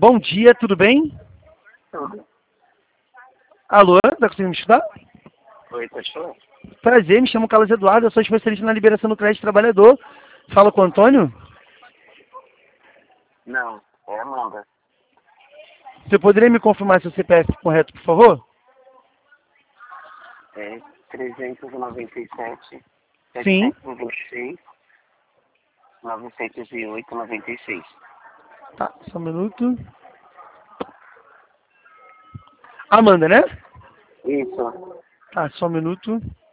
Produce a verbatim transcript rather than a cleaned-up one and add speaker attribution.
Speaker 1: Bom dia, tudo bem?
Speaker 2: Tudo.
Speaker 1: Alô, tá conseguindo me escutar?
Speaker 2: Oi, tá show?
Speaker 1: Prazer, me chamo Carlos Eduardo, eu sou especialista na liberação do crédito trabalhador. Fala com o Antônio?
Speaker 2: Não, é Amanda.
Speaker 1: Você poderia me confirmar seu C P F correto, por favor?
Speaker 2: É trezentos e noventa e sete,
Speaker 1: Sim.
Speaker 2: setecentos e vinte e seis, novecentos e oito, noventa e seis.
Speaker 1: Tá, só um minuto. Amanda, né?
Speaker 2: Isso.
Speaker 1: Tá, só um minuto.